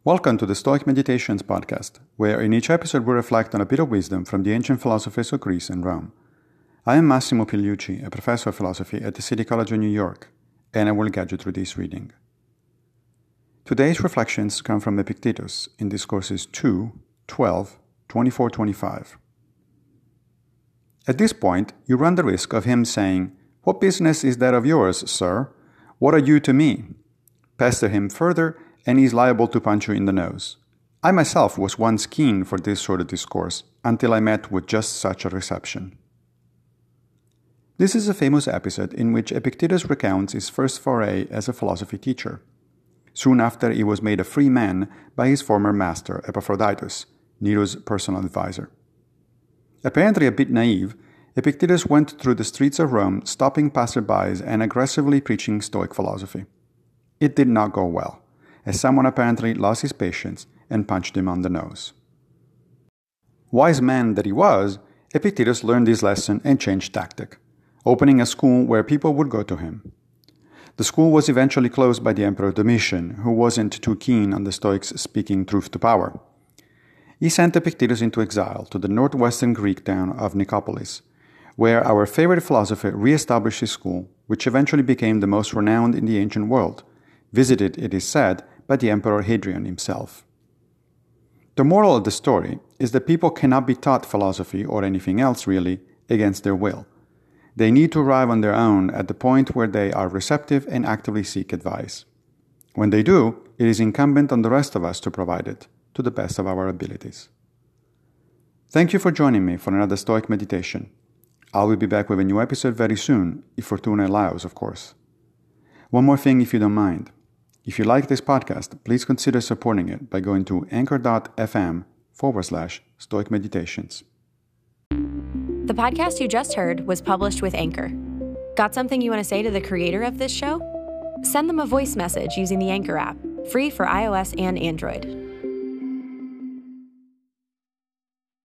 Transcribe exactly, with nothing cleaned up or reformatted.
Welcome to the Stoic Meditations podcast, where in each episode we reflect on a bit of wisdom from the ancient philosophers of Greece and Rome. I am Massimo Pigliucci, a professor of philosophy at the City College of New York, and I will guide you through this reading. Today's reflections come from Epictetus in Discourses two, twelve, twenty-four to twenty-five. At this point, you run the risk of him saying, "What business is that of yours, sir? What are you to me?" Pester him further, and he is liable to punch you in the nose. I myself was once keen for this sort of discourse, until I met with just such a reception. This is a famous episode in which Epictetus recounts his first foray as a philosophy teacher, soon after he was made a free man by his former master, Epaphroditus, Nero's personal advisor. Apparently a bit naive, Epictetus went through the streets of Rome stopping passerbys and aggressively preaching Stoic philosophy. It did not go well, as someone apparently lost his patience and punched him on the nose. Wise man that he was, Epictetus learned his lesson and changed tactic, opening a school where people would go to him. The school was eventually closed by the Emperor Domitian, who wasn't too keen on the Stoics speaking truth to power. He sent Epictetus into exile to the northwestern Greek town of Nicopolis, where our favorite philosopher re-established his school, which eventually became the most renowned in the ancient world, visited, it is said, by the Emperor Hadrian himself. The moral of the story is that people cannot be taught philosophy, or anything else really, against their will. They need to arrive on their own at the point where they are receptive and actively seek advice. When they do, it is incumbent on the rest of us to provide it, to the best of our abilities. Thank you for joining me for another Stoic meditation. I will be back with a new episode very soon, if Fortuna allows, of course. One more thing if you don't mind. If you like this podcast, please consider supporting it by going to anchor.fm forward slash Stoic Meditations. The podcast you just heard was published with Anchor. Got something you want to say to the creator of this show? Send them a voice message using the Anchor app, free for iOS and Android.